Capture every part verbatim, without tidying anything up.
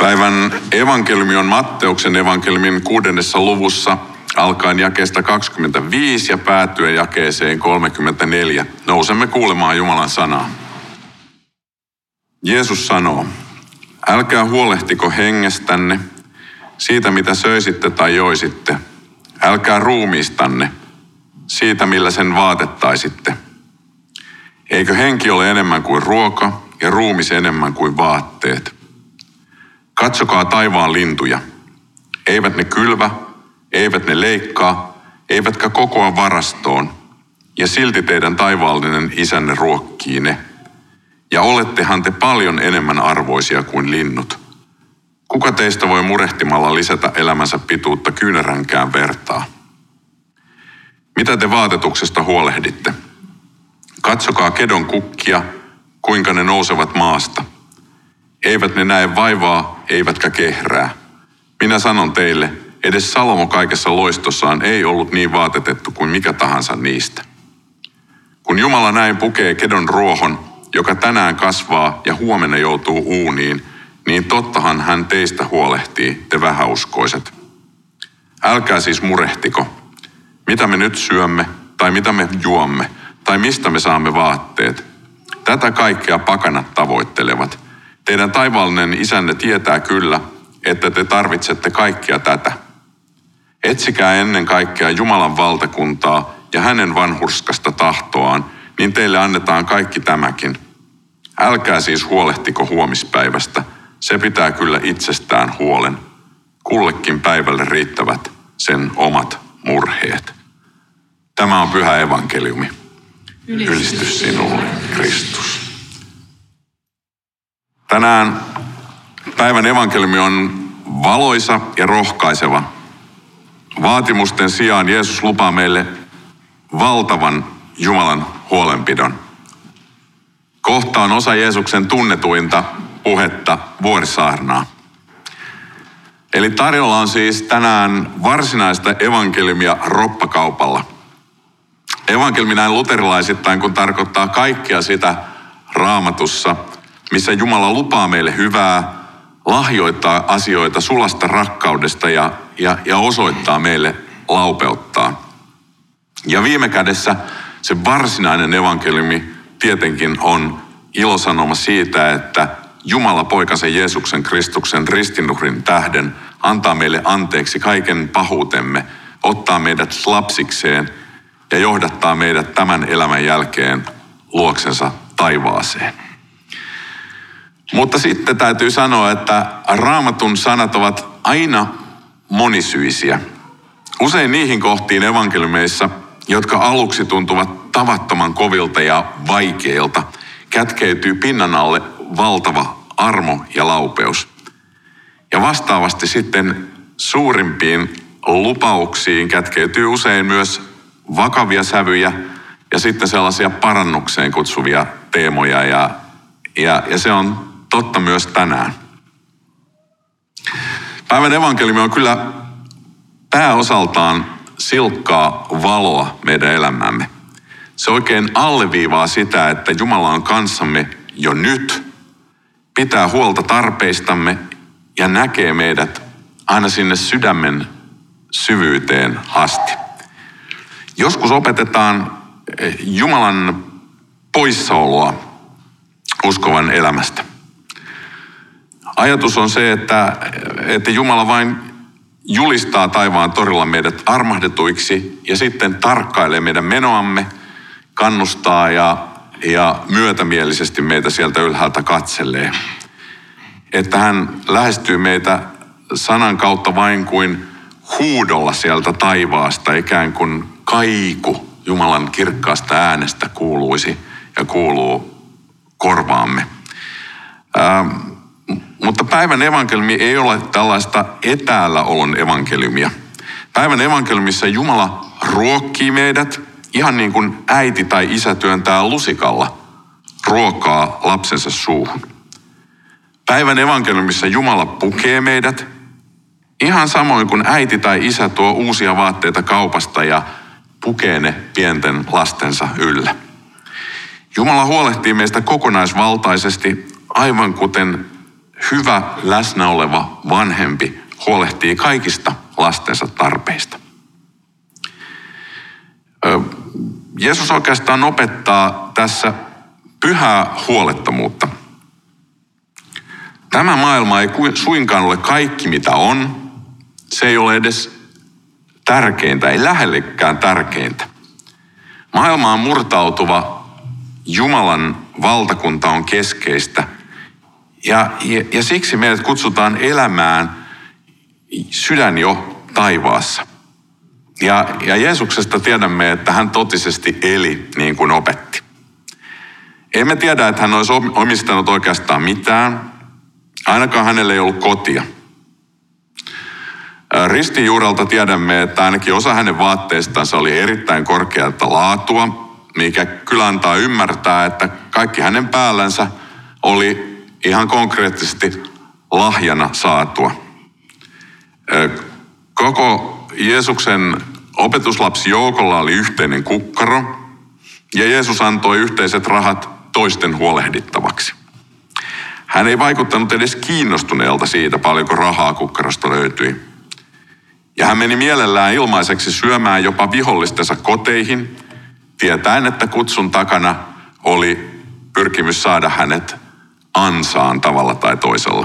Päivän evankeliumi on Matteuksen evankeliumin kuudennessa luvussa alkaen jakeesta kaksikymmentäviisi ja päätyen jakeeseen kolmekymmentäneljä. Nousemme kuulemaan Jumalan sanaa. Jeesus sanoo, älkää huolehtiko hengestänne, siitä mitä söisitte tai joisitte. Älkää ruumiistanne, siitä millä sen vaatettaisitte. Eikö henki ole enemmän kuin ruoka ja ruumis enemmän kuin vaatteet? Katsokaa taivaan lintuja. Eivät ne kylvä, eivät ne leikkaa, eivätkä kokoa varastoon. Ja silti teidän taivaallinen isänne ruokkii ne. Ja olettehan te paljon enemmän arvoisia kuin linnut. Kuka teistä voi murehtimalla lisätä elämänsä pituutta kyynäränkään vertaa? Mitä te vaatetuksesta huolehditte? Katsokaa kedon kukkia, kuinka ne nousevat maasta. Eivät ne näe vaivaa, eivätkä kehrää. Minä sanon teille, edes Salomo kaikessa loistossaan ei ollut niin vaatetettu kuin mikä tahansa niistä. Kun Jumala näin pukee kedon ruohon, joka tänään kasvaa ja huomenna joutuu uuniin, niin tottahan hän teistä huolehtii, te vähäuskoiset. Älkää siis murehtiko, mitä me nyt syömme, tai mitä me juomme, tai mistä me saamme vaatteet. Tätä kaikkea pakanat tavoittelevat. Teidän taivaallinen isänne tietää kyllä, että te tarvitsette kaikkea tätä. Etsikää ennen kaikkea Jumalan valtakuntaa ja hänen vanhurskasta tahtoaan, niin teille annetaan kaikki tämäkin. Älkää siis huolehtiko huomispäivästä, se pitää kyllä itsestään huolen. Kullekin päivälle riittävät sen omat murheet. Tämä on pyhä evankeliumi. Ylistys sinulle, Kristus. Tänään päivän evankeliumi on valoisa ja rohkaiseva. Vaatimusten sijaan Jeesus lupaa meille valtavan Jumalan huolenpidon. Kohta on osa Jeesuksen tunnetuinta puhetta Vuorisaarnaa. Eli tarjolla on siis tänään varsinaista evankeliumia roppakaupalla. Evankeliumi näin luterilaisittain, kun tarkoittaa kaikkea sitä Raamatussa, missä Jumala lupaa meille hyvää, lahjoittaa asioita sulasta rakkaudesta ja, ja, ja osoittaa meille laupeuttaa. Ja viime kädessä se varsinainen evankeliumi tietenkin on ilosanoma siitä, että Jumala poikansa Jeesuksen Kristuksen ristinuhrin tähden antaa meille anteeksi kaiken pahuutemme, ottaa meidät lapsikseen ja johdattaa meidät tämän elämän jälkeen luoksensa taivaaseen. Mutta sitten täytyy sanoa, että Raamatun sanat ovat aina monisyisiä. Usein niihin kohtiin evankeliumeissa, jotka aluksi tuntuvat tavattoman kovilta ja vaikeilta, kätkeytyy pinnan alle valtava armo ja laupeus. Ja vastaavasti sitten suurimpiin lupauksiin kätkeytyy usein myös vakavia sävyjä ja sitten sellaisia parannukseen kutsuvia teemoja ja, ja, ja se on totta myös tänään. Päivän evankeliumi on kyllä pääosaltaan silkkaa valoa meidän elämämme. Se oikein alleviivaa sitä, että Jumala on kanssamme jo nyt, pitää huolta tarpeistamme ja näkee meidät aina sinne sydämen syvyyteen asti. Joskus opetetaan Jumalan poissaoloa uskovan elämästä. Ajatus on se, että, että Jumala vain julistaa taivaan torilla meidät armahdetuiksi ja sitten tarkkailee meidän menoamme, kannustaa ja, ja myötämielisesti meitä sieltä ylhäältä katselee. Että hän lähestyy meitä sanan kautta vain kuin huudolla sieltä taivaasta, ikään kuin kaiku Jumalan kirkkaasta äänestä kuuluisi ja kuuluu korvaamme. Ähm, Mutta päivän evankeliumi ei ole tällaista etäällä olon evankeliumia. Päivän evankeliumissa Jumala ruokkii meidät ihan niin kuin äiti tai isä työntää lusikalla ruokaa lapsensa suuhun. Päivän evankeliumissa Jumala pukee meidät ihan samoin kuin äiti tai isä tuo uusia vaatteita kaupasta ja pukee ne pienten lastensa yllä. Jumala huolehtii meistä kokonaisvaltaisesti aivan kuten hyvä läsnä oleva vanhempi huolehtii kaikista lastensa tarpeista. Jeesus oikeastaan opettaa tässä pyhää huolettomuutta. Tämä maailma ei suinkaan ole kaikki mitä on. Se ei ole edes tärkeintä, ei lähellekään tärkeintä. Maailmaan murtautuva Jumalan valtakunta on keskeistä. Ja, ja, ja siksi meidät kutsutaan elämään sydän jo taivaassa. Ja, ja Jeesuksesta tiedämme, että hän totisesti eli niin kuin opetti. Emme tiedä, että hän olisi omistanut oikeastaan mitään. Ainakaan hänellä ei ollut kotia. Ristin juurelta tiedämme, että ainakin osa hänen vaatteistansa oli erittäin korkealta laatua, mikä kyllä antaa ymmärtää, että kaikki hänen päällänsä oli ihan konkreettisesti lahjana saatua. Koko Jeesuksen opetuslapsijoukolla oli yhteinen kukkaro, ja Jeesus antoi yhteiset rahat toisten huolehdittavaksi. Hän ei vaikuttanut edes kiinnostuneelta siitä, paljonko rahaa kukkarosta löytyi. Ja hän meni mielellään ilmaiseksi syömään jopa vihollistensa koteihin, tietäen, että kutsun takana oli pyrkimys saada hänet ansaan tavalla tai toisella.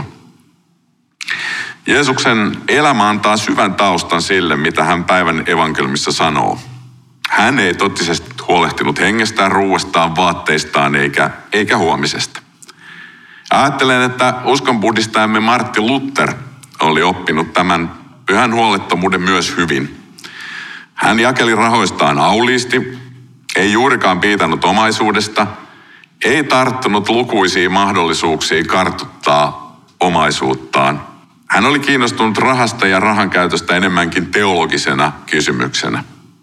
Jeesuksen elämä antaa syvän taustan sille, mitä hän päivän evankeliumissa sanoo. Hän ei totisesti huolehtinut hengestään, ruuastaan, vaatteistaan eikä, eikä huomisesta. Ajattelen, että uskonbuddhistajamme Martin Luther oli oppinut tämän pyhän huolettomuuden myös hyvin. Hän jakeli rahoistaan auliisti, ei juurikaan piitannut omaisuudesta, ei tarttunut lukuisiin mahdollisuuksiin kartuttaa omaisuuttaan. Hän oli kiinnostunut rahasta ja rahan käytöstä enemmänkin teologisena kysymyksenä.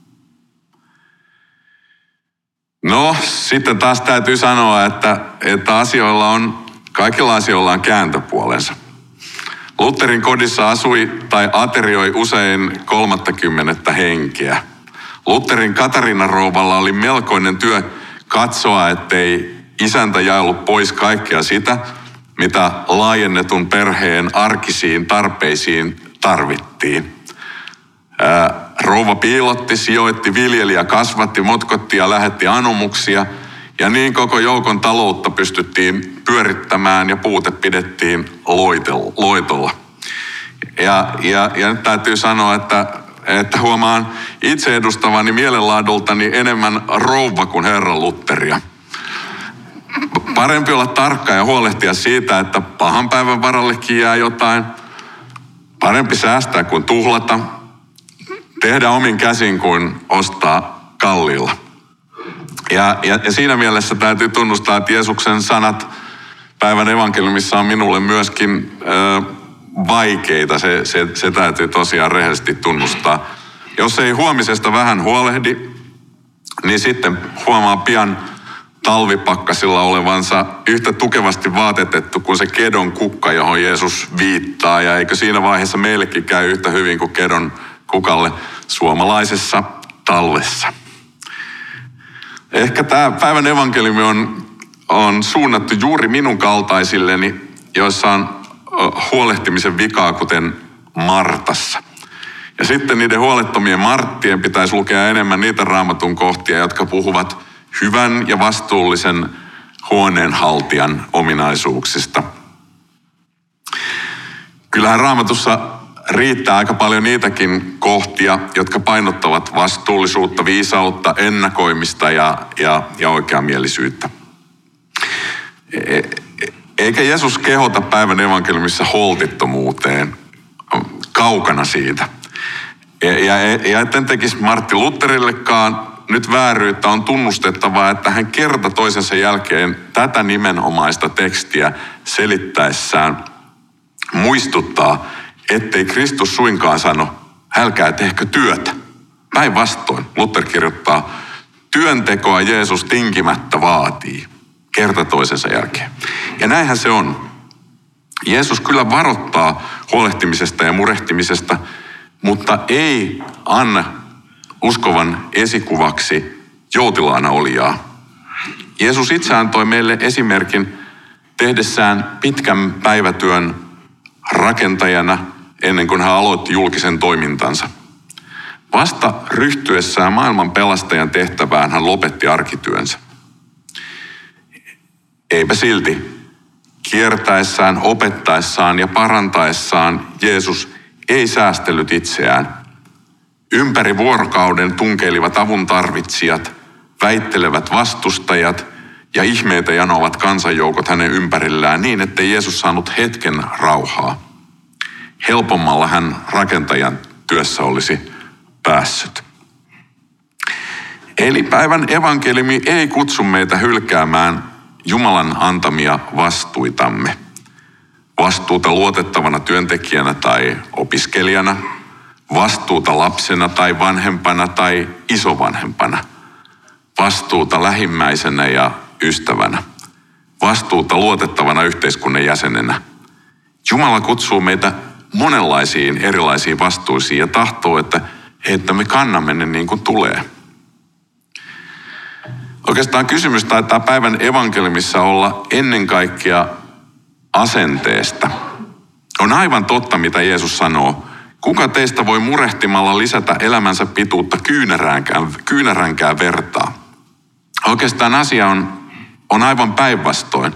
No, sitten taas täytyy sanoa, että, että asioilla on, kaikilla asioilla on kääntöpuolensa. Lutherin kodissa asui tai aterioi usein kolmattakymmenettä henkeä. Lutherin Katarina-rouvalla oli melkoinen työ katsoa, ettei isäntä jaellut pois kaikkea sitä, mitä laajennetun perheen arkisiin tarpeisiin tarvittiin. Ää, rouva piilotti, sijoitti, viljeli ja kasvatti, motkotti ja lähetti anomuksia. Ja niin koko joukon taloutta pystyttiin pyörittämään ja puute pidettiin loitolla. Ja, ja, ja nyt täytyy sanoa, että, että huomaan itse edustavani mielenlaadultani enemmän rouva kuin herra Lutheria. Parempi olla tarkka ja huolehtia siitä, että pahan päivän varallekin jää jotain. Parempi säästää kuin tuhlata. Tehdä omin käsin kuin ostaa kalliilla. Ja, ja, ja siinä mielessä täytyy tunnustaa, että Jeesuksen sanat päivän evankeliumissa on minulle myöskin ö, vaikeita. Se, se, se täytyy tosiaan rehellisesti tunnustaa. Jos ei huomisesta vähän huolehdi, niin sitten huomaa pian talvipakkasilla olevansa yhtä tukevasti vaatetettu kuin se kedon kukka, johon Jeesus viittaa. Ja eikö siinä vaiheessa meillekin käy yhtä hyvin kuin kedon kukalle suomalaisessa talvessa. Ehkä tämä päivän evankeliumi on, on suunnattu juuri minun kaltaisilleni, joissa on huolehtimisen vikaa, kuten Martassa. Ja sitten niiden huolettomien Marttien pitäisi lukea enemmän niitä raamatun kohtia, jotka puhuvat hyvän ja vastuullisen huoneenhaltijan ominaisuuksista. Kyllähän raamatussa riittää aika paljon niitäkin kohtia, jotka painottavat vastuullisuutta, viisautta, ennakoimista ja, ja, ja oikeamielisyyttä. Eikä Jeesus kehota päivän evankeliumissa holtittomuuteen, kaukana siitä. Ja, ja, ja etten tekisi Martti Lutherillekaan nyt vääryyttä, on tunnustettava, että hän kerta toisensa jälkeen tätä nimenomaista tekstiä selittäessään muistuttaa, ettei Kristus suinkaan sano, älkää tehkö työtä. Päinvastoin, Luther kirjoittaa, työntekoa Jeesus tinkimättä vaatii, kerta toisensa jälkeen. Ja näinhän se on. Jeesus kyllä varoittaa huolehtimisesta ja murehtimisesta, mutta ei anna uskovan esikuvaksi joutilaana olijaa. Jeesus itse antoi meille esimerkin tehdessään pitkän päivätyön rakentajana ennen kuin hän aloitti julkisen toimintansa. Vasta ryhtyessään maailman pelastajan tehtävään hän lopetti arkityönsä. Eipä silti. Kiertäessään, opettaessaan ja parantaessaan Jeesus ei säästellyt itseään. Ympäri vuorokauden tunkeilivat avun tarvitsijat, väittelevät vastustajat ja ihmeitä janovat kansanjoukot hänen ympärillään niin, ettei Jeesus saanut hetken rauhaa. Helpommalla hän rakentajan työssä olisi päässyt. Eli päivän evankeliumi ei kutsu meitä hylkäämään Jumalan antamia vastuitamme. Vastuuta luotettavana työntekijänä tai opiskelijana, vastuuta lapsena tai vanhempana tai isovanhempana, vastuuta lähimmäisenä ja ystävänä, vastuuta luotettavana yhteiskunnan jäsenenä. Jumala kutsuu meitä monenlaisiin erilaisiin vastuisiin ja tahtoo, että, että me kannamme ne niin kuin tulee. Oikeastaan kysymys taitaa päivän evankeliumissa olla ennen kaikkea asenteesta. On aivan totta, mitä Jeesus sanoo. Kuka teistä voi murehtimalla lisätä elämänsä pituutta kyynäränkään, kyynäränkään vertaa? Oikeastaan asia on, on aivan päinvastoin.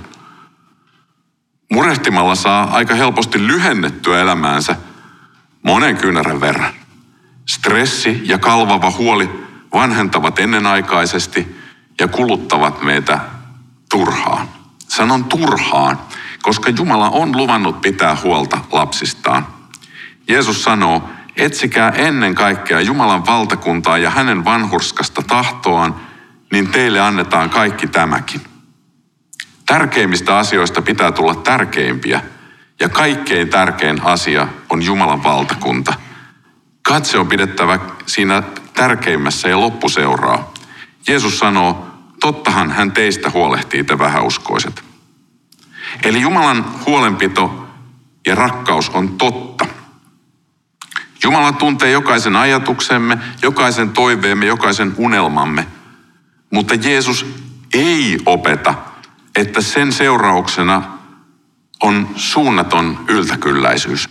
Murehtimalla saa aika helposti lyhennettyä elämäänsä monen kyynärän verran. Stressi ja kalvava huoli vanhentavat ennenaikaisesti ja kuluttavat meitä turhaan. Sanon turhaan, koska Jumala on luvannut pitää huolta lapsistaan. Jeesus sanoo, etsikää ennen kaikkea Jumalan valtakuntaa ja hänen vanhurskasta tahtoaan, niin teille annetaan kaikki tämäkin. Tärkeimmistä asioista pitää tulla tärkeimpiä, ja kaikkein tärkein asia on Jumalan valtakunta. Katse on pidettävä siinä tärkeimmässä ja loppu seuraa. Jeesus sanoo, tottahan hän teistä huolehtii, te vähäuskoiset. Eli Jumalan huolenpito ja rakkaus on totta. Jumala tuntee jokaisen ajatuksemme, jokaisen toiveemme, jokaisen unelmamme. Mutta Jeesus ei opeta, että sen seurauksena on suunnaton yltäkylläisyys.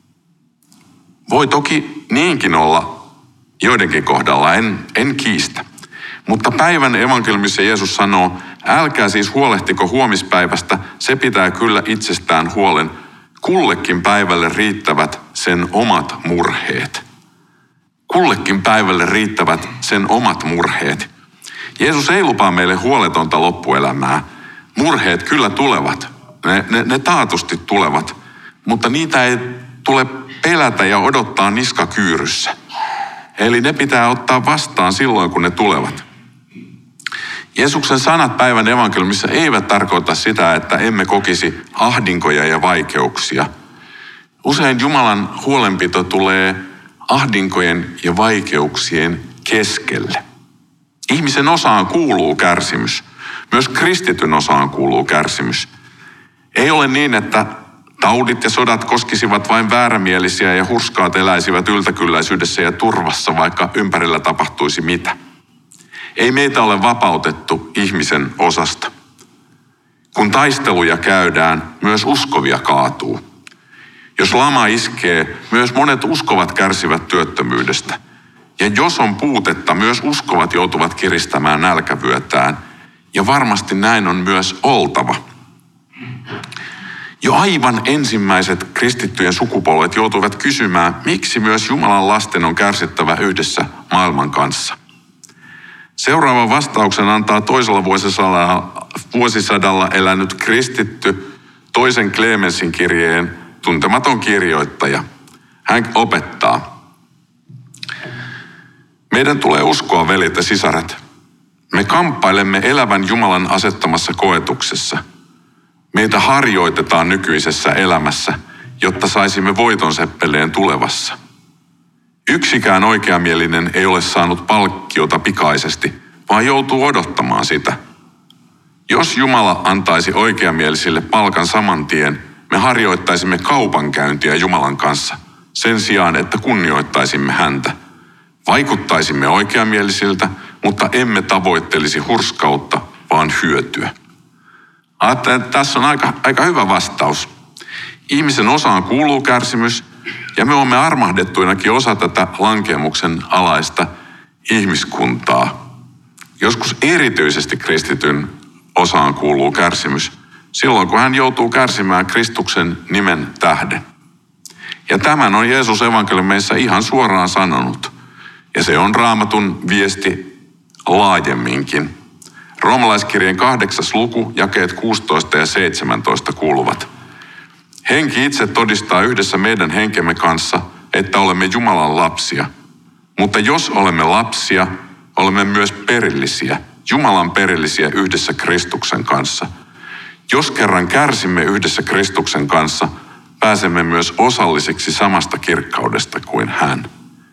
Voi toki niinkin olla joidenkin kohdalla, en, en kiistä. Mutta päivän evankeliumissa Jeesus sanoo, älkää siis huolehtiko huomispäivästä, se pitää kyllä itsestään huolen. Kullekin päivälle riittävät sen omat murheet. Kullekin päivälle riittävät sen omat murheet. Jeesus ei lupaa meille huoletonta loppuelämää. Murheet kyllä tulevat. Ne, ne, ne taatusti tulevat. Mutta niitä ei tule pelätä ja odottaa niskakyyryssä. Eli ne pitää ottaa vastaan silloin, kun ne tulevat. Jeesuksen sanat päivän evankeliumissa eivät tarkoita sitä, että emme kokisi ahdinkoja ja vaikeuksia. Usein Jumalan huolenpito tulee ahdinkojen ja vaikeuksien keskelle. Ihmisen osaan kuuluu kärsimys. Myös kristityn osaan kuuluu kärsimys. Ei ole niin, että taudit ja sodat koskisivat vain väärämielisiä ja hurskaat eläisivät yltäkylläisyydessä ja turvassa, vaikka ympärillä tapahtuisi mitä. Ei meitä ole vapautettu ihmisen osasta. Kun taisteluja käydään, myös uskovia kaatuu. Jos lama iskee, myös monet uskovat kärsivät työttömyydestä. Ja jos on puutetta, myös uskovat joutuvat kiristämään nälkävyötään. Ja varmasti näin on myös oltava. Jo aivan ensimmäiset kristittyjen sukupolvet joutuivat kysymään, miksi myös Jumalan lasten on kärsittävä yhdessä maailman kanssa. Seuraavan vastauksen antaa toisella vuosisadalla, vuosisadalla elänyt kristitty toisen Klemensin kirjeen tuntematon kirjoittaja. Hän opettaa. Meidän tulee uskoa, veljet ja sisaret. Me kamppailemme elävän Jumalan asettamassa koetuksessa. Meitä harjoitetaan nykyisessä elämässä, jotta saisimme voiton seppeleen tulevassa. Yksikään oikeamielinen ei ole saanut palkkiota pikaisesti, vaan joutuu odottamaan sitä. Jos Jumala antaisi oikeamielisille palkan saman tien, me harjoittaisimme kaupankäyntiä Jumalan kanssa sen sijaan, että kunnioittaisimme häntä. Vaikuttaisimme oikeamielisiltä, mutta emme tavoittelisi hurskautta, vaan hyötyä. Ajattelin, että tässä on aika, aika hyvä vastaus. Ihmisen osaan kuuluu kärsimys, ja me olemme armahdettuinakin osa tätä lankeemuksen alaista ihmiskuntaa. Joskus erityisesti kristityn osaan kuuluu kärsimys, silloin kun hän joutuu kärsimään Kristuksen nimen tähden. Ja tämän on Jeesus evankeliumeissa ihan suoraan sanonut. Ja se on Raamatun viesti laajemminkin. Roomalaiskirjeen kahdeksas luku, jakeet kuusitoista ja seitsemäntoista kuuluvat. Henki itse todistaa yhdessä meidän henkemme kanssa, että olemme Jumalan lapsia. Mutta jos olemme lapsia, olemme myös perillisiä, Jumalan perillisiä yhdessä Kristuksen kanssa. Jos kerran kärsimme yhdessä Kristuksen kanssa, pääsemme myös osallisiksi samasta kirkkaudesta kuin hän.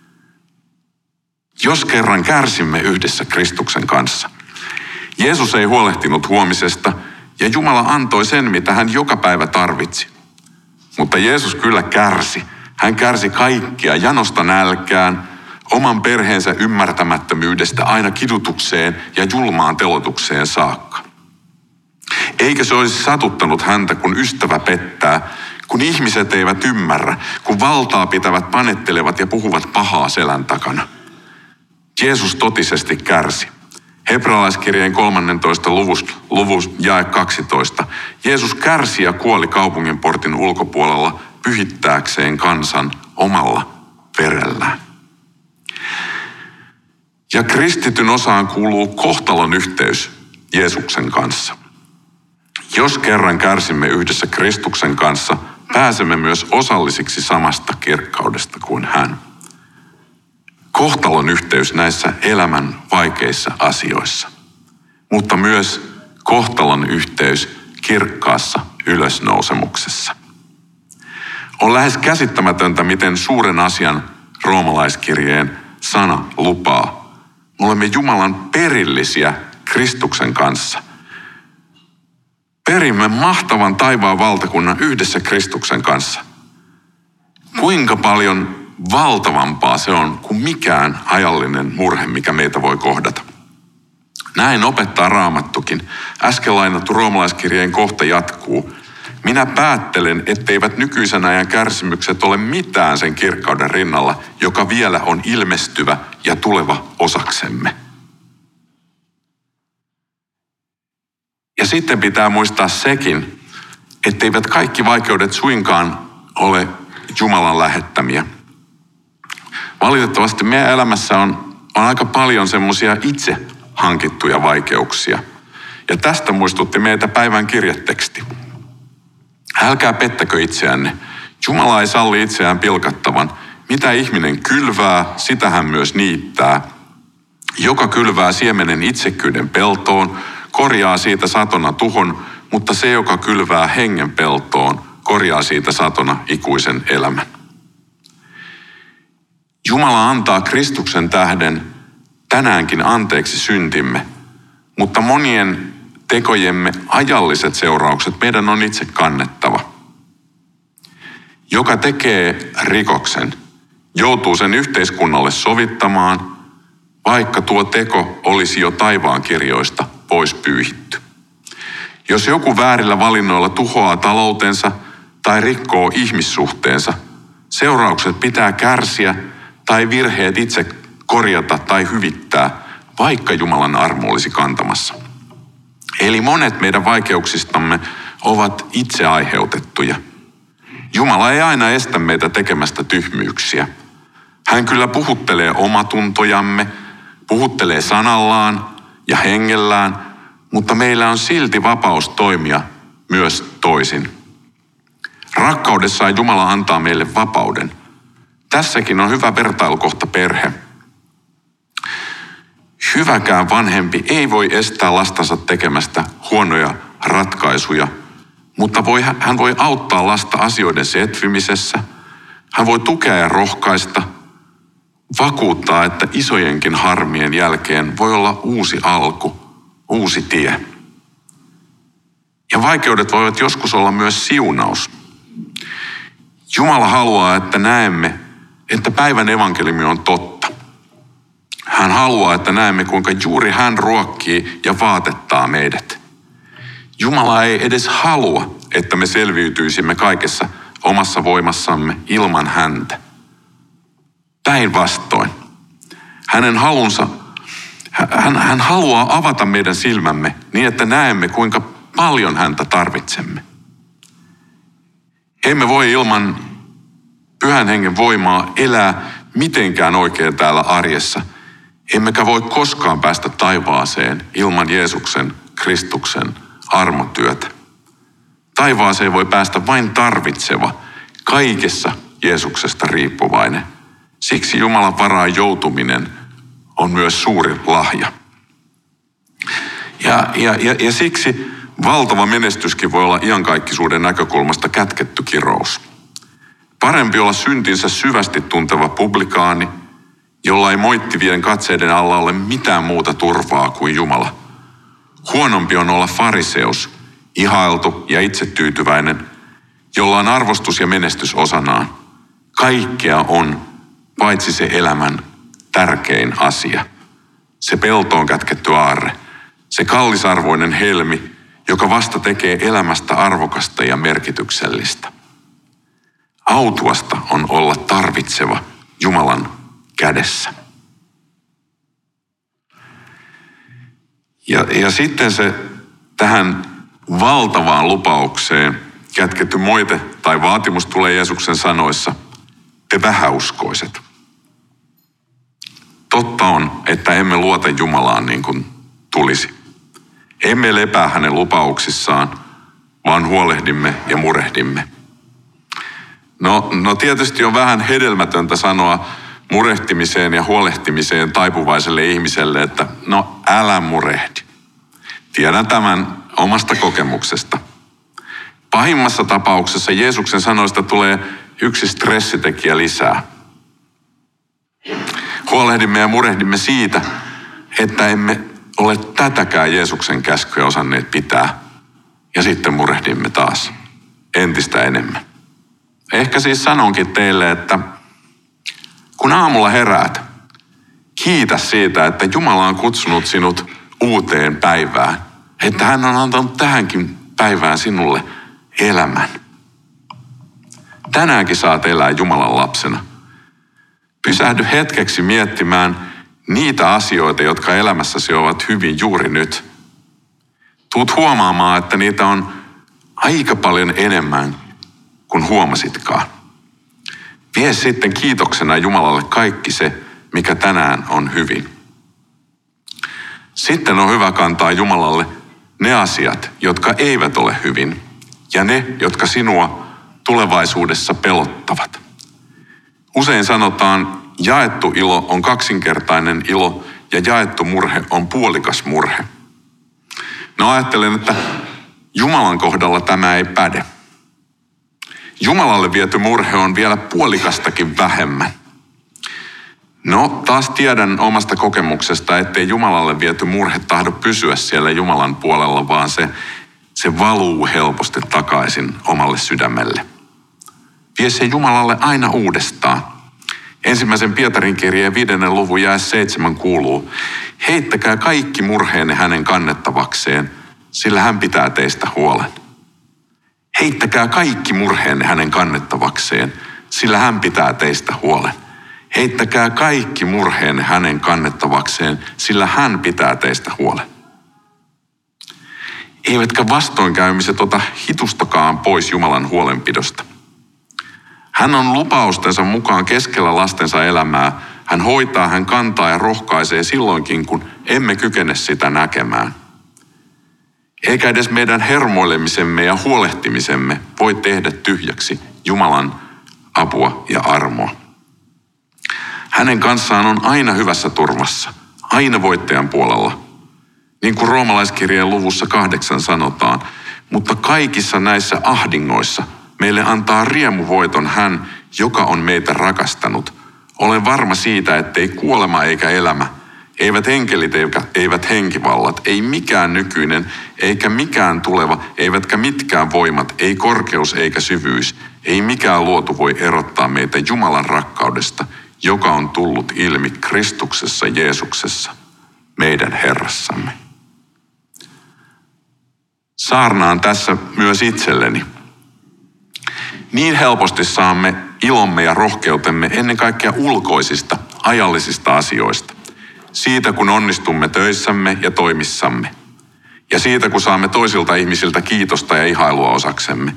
Jos kerran kärsimme yhdessä Kristuksen kanssa. Jeesus ei huolehtinut huomisesta, ja Jumala antoi sen, mitä hän joka päivä tarvitsi. Mutta Jeesus kyllä kärsi. Hän kärsi kaikkia janosta nälkään, oman perheensä ymmärtämättömyydestä aina kidutukseen ja julmaan telotukseen saakka. Eikä se olisi satuttanut häntä, kun ystävä pettää, kun ihmiset eivät ymmärrä, kun valtaa pitävät panettelevat ja puhuvat pahaa selän takana. Jeesus totisesti kärsi. Hebrealaiskirjeen kolmannentoista luvus, luvus jae kaksitoista. Jeesus kärsi ja kuoli kaupungin portin ulkopuolella pyhittääkseen kansan omalla verellään. Ja kristityn osaan kuuluu kohtalon yhteys Jeesuksen kanssa. Jos kerran kärsimme yhdessä Kristuksen kanssa, pääsemme myös osallisiksi samasta kirkkaudesta kuin hän. Kohtalon yhteys näissä elämän vaikeissa asioissa, mutta myös kohtalon yhteys kirkkaassa ylösnousemuksessa. On lähes käsittämätöntä, miten suuren asian roomalaiskirjeen sana lupaa. Me olemme Jumalan perillisiä Kristuksen kanssa. Perimme mahtavan taivaan valtakunnan yhdessä Kristuksen kanssa. Kuinka paljon valtavampaa se on kuin mikään ajallinen murhe, mikä meitä voi kohdata. Näin opettaa Raamattukin. Äsken lainattu roomalaiskirjeen kohta jatkuu. Minä päättelen, etteivät nykyisen ajan kärsimykset ole mitään sen kirkkauden rinnalla, joka vielä on ilmestyvä ja tuleva osaksemme. Ja sitten pitää muistaa sekin, etteivät kaikki vaikeudet suinkaan ole Jumalan lähettämiä. Valitettavasti meidän elämässä on, on aika paljon semmoisia itse hankittuja vaikeuksia. Ja tästä muistutti meitä päivän kirjeteksti. Älkää pettäkö itseänne. Jumala ei salli itseään pilkattavan. Mitä ihminen kylvää, sitä hän myös niittää. Joka kylvää siemenen itsekkyyden peltoon, korjaa siitä satona tuhon, mutta se, joka kylvää hengen peltoon, korjaa siitä satona ikuisen elämän. Jumala antaa Kristuksen tähden tänäänkin anteeksi syntimme, mutta monien tekojemme ajalliset seuraukset meidän on itse kannettava. Joka tekee rikoksen, joutuu sen yhteiskunnalle sovittamaan, vaikka tuo teko olisi jo taivaan kirjoista pois pyyhitty. Jos joku väärillä valinnoilla tuhoaa taloutensa tai rikkoo ihmissuhteensa, seuraukset pitää kärsiä tai virheet itse korjata tai hyvittää, vaikka Jumalan armo olisi kantamassa. Eli monet meidän vaikeuksistamme ovat itse aiheutettuja. Jumala ei aina estä meitä tekemästä tyhmyyksiä. Hän kyllä puhuttelee omatuntojamme, puhuttelee sanallaan ja hengellään, mutta meillä on silti vapaus toimia myös toisin. Rakkaudessaan Jumala antaa meille vapauden. Tässäkin on hyvä vertailukohta perhe. Hyväkään vanhempi ei voi estää lastansa tekemästä huonoja ratkaisuja, mutta voi, hän voi auttaa lasta asioiden setvimisessä. Hän voi tukea ja rohkaista, vakuuttaa, että isojenkin harmien jälkeen voi olla uusi alku, uusi tie. Ja vaikeudet voivat joskus olla myös siunaus. Jumala haluaa, että näemme, että päivän evankeliumi on totta. Hän haluaa, että näemme, kuinka juuri hän ruokkii ja vaatettaa meidät. Jumala ei edes halua, että me selviytyisimme kaikessa omassa voimassamme ilman häntä. Päinvastoin. Hänen halunsa, hän, hän haluaa avata meidän silmämme niin, että näemme, kuinka paljon häntä tarvitsemme. Emme voi ilman Pyhän Hengen voimaa elää mitenkään oikein täällä arjessa. Emmekä voi koskaan päästä taivaaseen ilman Jeesuksen, Kristuksen armotyötä. Taivaaseen voi päästä vain tarvitseva, kaikessa Jeesuksesta riippuvainen. Siksi Jumalan varaan joutuminen on myös suuri lahja. Ja, ja, ja, ja siksi valtava menestyskin voi olla iankaikkisuuden näkökulmasta kätketty kirous. Parempi olla syntinsä syvästi tunteva publikaani, jolla ei moittivien katseiden alla ole mitään muuta turvaa kuin Jumala. Huonompi on olla fariseus, ihailtu ja itsetyytyväinen, jolla on arvostus ja menestys osanaan. Kaikkea on, paitsi se elämän tärkein asia. Se peltoon kätketty aarre, se kallisarvoinen helmi, joka vasta tekee elämästä arvokasta ja merkityksellistä. Autuasta on olla tarvitseva Jumalan kädessä. Ja, ja sitten se tähän valtavaan lupaukseen kätketty moite tai vaatimus tulee Jeesuksen sanoissa, te vähäuskoiset. Totta on, että emme luota Jumalaan niin kuin tulisi. Emme lepää hänen lupauksissaan, vaan huolehdimme ja murehdimme. No, no tietysti on vähän hedelmätöntä sanoa murehtimiseen ja huolehtimiseen taipuvaiselle ihmiselle, että no älä murehdi. Tiedän tämän omasta kokemuksesta. Pahimmassa tapauksessa Jeesuksen sanoista tulee yksi stressitekijä lisää. Huolehdimme ja murehdimme siitä, että emme ole tätäkään Jeesuksen käskyä osanneet pitää. Ja sitten murehdimme taas entistä enemmän. Ehkä siis sanonkin teille, että kun aamulla heräät, kiitä siitä, että Jumala on kutsunut sinut uuteen päivään. Että hän on antanut tähänkin päivään sinulle elämän. Tänäänkin saat elää Jumalan lapsena. Pysähdy hetkeksi miettimään niitä asioita, jotka elämässäsi ovat hyvin juuri nyt. Tuut huomaamaan, että niitä on aika paljon enemmän kuin huomasitkaan. Vie sitten kiitoksena Jumalalle kaikki se, mikä tänään on hyvin. Sitten on hyvä kantaa Jumalalle ne asiat, jotka eivät ole hyvin, ja ne, jotka sinua tulevaisuudessa pelottavat. Usein sanotaan, jaettu ilo on kaksinkertainen ilo, ja jaettu murhe on puolikas murhe. No ajattelen, että Jumalan kohdalla tämä ei päde. Jumalalle viety murhe on vielä puolikastakin vähemmän. No, taas tiedän omasta kokemuksesta, ettei Jumalalle viety murhe tahdo pysyä siellä Jumalan puolella, vaan se, se valuu helposti takaisin omalle sydämelle. Vie se Jumalalle aina uudestaan. Ensimmäisen Pietarin kirjeen viidennen luvun jae seitsemän kuuluu, heittäkää kaikki murheenne hänen kannettavakseen, sillä hän pitää teistä huolen. Heittäkää kaikki murheenne hänen kannettavakseen, sillä hän pitää teistä huolen. Heittäkää kaikki murheenne hänen kannettavakseen, sillä hän pitää teistä huolen. Eivätkä vastoinkäymiset ota hitustakaan pois Jumalan huolenpidosta. Hän on lupaustensa mukaan keskellä lastensa elämää. Hän hoitaa, hän kantaa ja rohkaisee silloinkin, kun emme kykene sitä näkemään. Eikä edes meidän hermoilemisemme ja huolehtimisemme voi tehdä tyhjäksi Jumalan apua ja armoa. Hänen kanssaan on aina hyvässä turvassa, aina voittajan puolella. Niin kuin roomalaiskirjeen luvussa kahdeksan sanotaan, mutta kaikissa näissä ahdingoissa meille antaa riemuvoiton hän, joka on meitä rakastanut. Olen varma siitä, ettei kuolema eikä elämä, eivät enkelit eikä, eivät henkivallat, ei mikään nykyinen, eikä mikään tuleva, eivätkä mitkään voimat, ei korkeus eikä syvyys, ei mikään luotu voi erottaa meitä Jumalan rakkaudesta, joka on tullut ilmi Kristuksessa Jeesuksessa, meidän Herrassamme. Saarnaan tässä myös itselleni. Niin helposti saamme ilomme ja rohkeutemme ennen kaikkea ulkoisista, ajallisista asioista. Siitä, kun onnistumme töissämme ja toimissamme. Ja siitä, kun saamme toisilta ihmisiltä kiitosta ja ihailua osaksemme.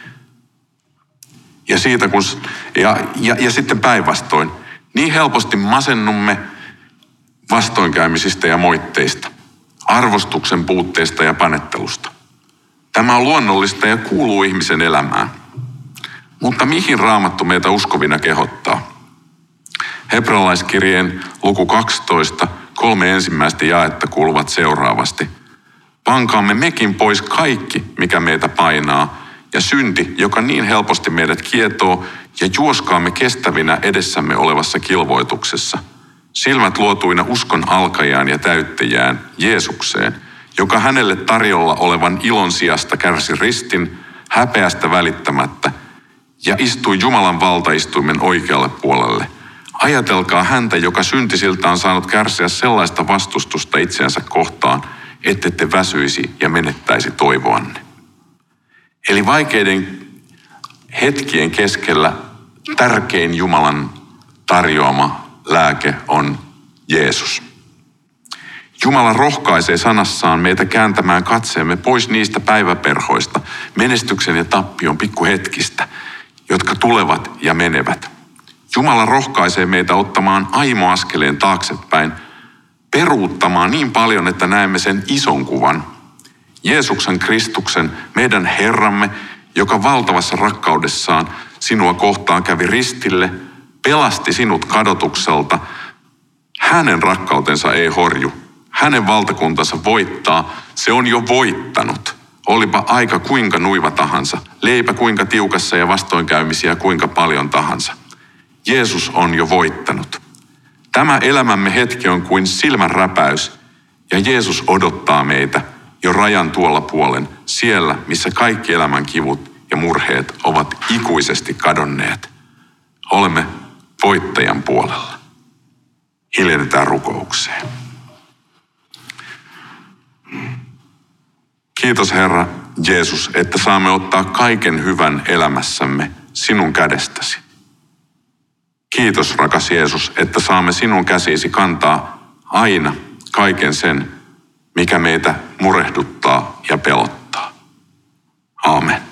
Ja, siitä, kun, ja, ja, ja sitten päinvastoin. Niin helposti masennumme vastoinkäymisistä ja moitteista. Arvostuksen puutteesta ja panettelusta. Tämä on luonnollista ja kuuluu ihmisen elämään. Mutta mihin Raamattu meitä uskovina kehottaa? Hebrealaiskirjeen luku kaksitoista, kolme ensimmäistä jaetta kuuluvat seuraavasti. Pankaamme mekin pois kaikki, mikä meitä painaa, ja synti, joka niin helposti meidät kietoo, ja juoskaamme kestävinä edessämme olevassa kilvoituksessa. Silmät luotuina uskon alkajaan ja täyttäjään, Jeesukseen, joka hänelle tarjolla olevan ilon sijasta kärsi ristin, häpeästä välittämättä, ja istui Jumalan valtaistuimen oikealle puolelle. Ajatelkaa häntä, joka syntisiltä on saanut kärsiä sellaista vastustusta itseänsä kohtaan, ettette väsyisi ja menettäisi toivoanne. Eli vaikeiden hetkien keskellä tärkein Jumalan tarjoama lääke on Jeesus. Jumala rohkaisee sanassaan meitä kääntämään katseemme pois niistä päiväperhoista, menestyksen ja tappion pikkuhetkistä, jotka tulevat ja menevät. Jumala rohkaisee meitä ottamaan aimoaskeleen taaksepäin, peruuttamaan niin paljon, että näemme sen ison kuvan. Jeesuksen Kristuksen, meidän Herramme, joka valtavassa rakkaudessaan sinua kohtaan kävi ristille, pelasti sinut kadotukselta. Hänen rakkautensa ei horju. Hänen valtakuntansa voittaa. Se on jo voittanut. Olipa aika kuinka nuiva tahansa, leipä kuinka tiukassa ja vastoinkäymisiä kuinka paljon tahansa. Jeesus on jo voittanut. Tämä elämämme hetki on kuin silmänräpäys, ja Jeesus odottaa meitä jo rajan tuolla puolen, siellä missä kaikki elämän kivut ja murheet ovat ikuisesti kadonneet. Olemme voittajan puolella. Hiljennetään rukoukseen. Kiitos Herra Jeesus, että saamme ottaa kaiken hyvän elämässämme sinun kädestäsi. Kiitos rakas Jeesus, että saamme sinun käsisi kantaa aina kaiken sen, mikä meitä murehduttaa ja pelottaa. Aamen.